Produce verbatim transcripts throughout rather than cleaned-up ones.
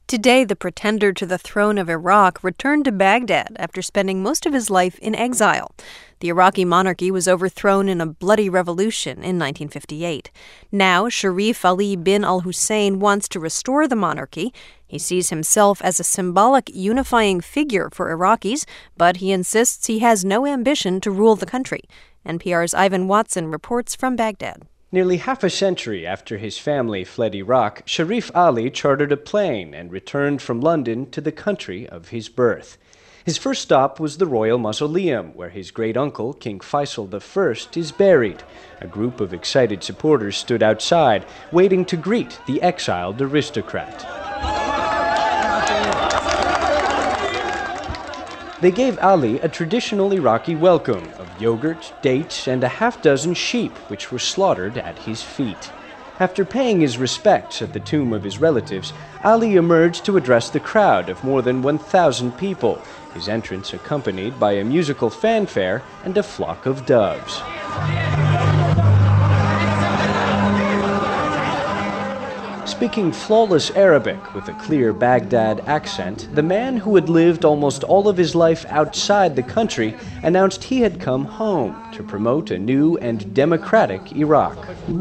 Today, the pretender to the throne of Iraq returned to Baghdad after spending most of his life in exile. The Iraqi monarchy was overthrown in a bloody revolution in nineteen fifty-eight. Now, Sharif Ali bin al-Hussein wants to restore the monarchy. He sees himself as a symbolic unifying figure for Iraqis, but he insists he has no ambition to rule the country. N P R's Ivan Watson reports from Baghdad. Nearly half a century after his family fled Iraq, Sharif Ali chartered a plane and returned from London to the country of his birth. His first stop was the Royal Mausoleum, where his great-uncle, King Faisal the First, is buried. A group of excited supporters stood outside, waiting to greet the exiled aristocrat. They gave Ali a traditional Iraqi welcome of yogurt, dates, and a half-dozen sheep, which were slaughtered at his feet. After paying his respects at the tomb of his relatives, Ali emerged to address the crowd of more than one thousand people, his entrance accompanied by a musical fanfare and a flock of doves. Speaking flawless Arabic with a clear Baghdad accent, the man who had lived almost all of his life outside the country announced he had come home to promote a new and democratic Iraq.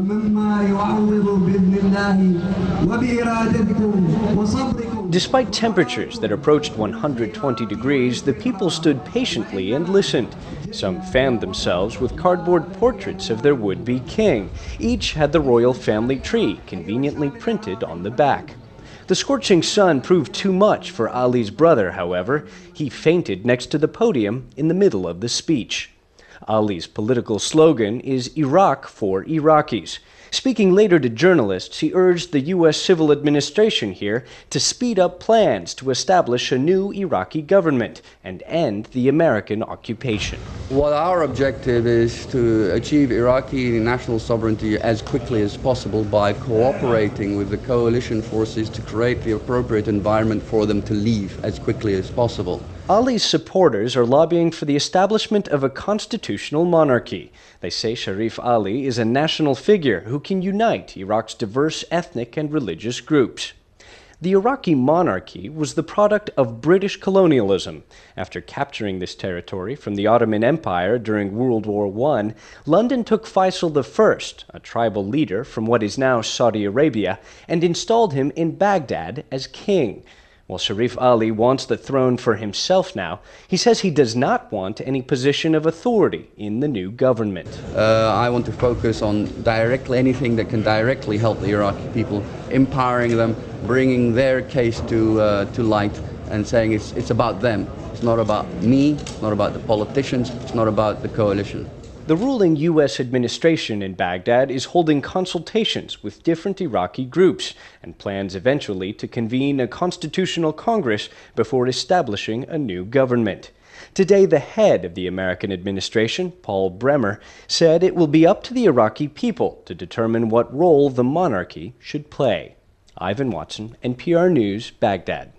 Despite temperatures that approached one hundred twenty degrees, the people stood patiently and listened. Some fanned themselves with cardboard portraits of their would-be king. Each had the royal family tree conveniently printed on the back. The scorching sun proved too much for Ali's brother, however. He fainted next to the podium in the middle of the speech. Ali's political slogan is Iraq for Iraqis. Speaking later to journalists, he urged the U S civil administration here to speed up plans to establish a new Iraqi government and end the American occupation. Well, our objective is to achieve Iraqi national sovereignty as quickly as possible by cooperating with the coalition forces to create the appropriate environment for them to leave as quickly as possible. Ali's supporters are lobbying for the establishment of a constitutional monarchy. They say Sharif Ali is a national figure who can unite Iraq's diverse ethnic and religious groups. The Iraqi monarchy was the product of British colonialism. After capturing this territory from the Ottoman Empire during World War One, London took Faisal the First, a tribal leader from what is now Saudi Arabia, and installed him in Baghdad as king. While Sharif Ali wants the throne for himself now, he says he does not want any position of authority in the new government. Uh, I want to focus on directly anything that can directly help the Iraqi people, empowering them, bringing their case to uh, to light, and saying it's it's about them. It's not about me. It's not about the politicians. It's not about the coalition. The ruling U S administration in Baghdad is holding consultations with different Iraqi groups and plans eventually to convene a constitutional Congress before establishing a new government. Today, the head of the American administration, Paul Bremer, said it will be up to the Iraqi people to determine what role the monarchy should play. Ivan Watson, N P R News, Baghdad.